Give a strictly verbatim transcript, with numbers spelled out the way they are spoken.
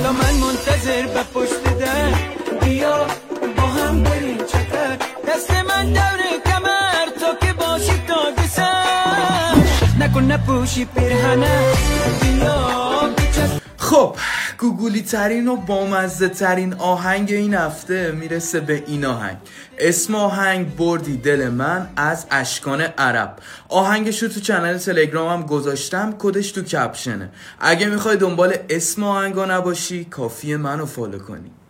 حالا من منتظر به پشت در، بیا با هم بریم چطور، دست من دور کمر تو که باشی تا سر، نکن نپوشی پیرهنه بیا بچسب. خب گوگلی ترین و بامزه ترین آهنگ این هفته میرسه به این آهنگ. اسم آهنگ بردی دل من از اشکان عرب. آهنگش رو تو چنل تلگرامم گذاشتم، کدش تو کپشنه. اگه میخوای دنبال اسم آهنگا نباشی کافیه منو فالو کنی.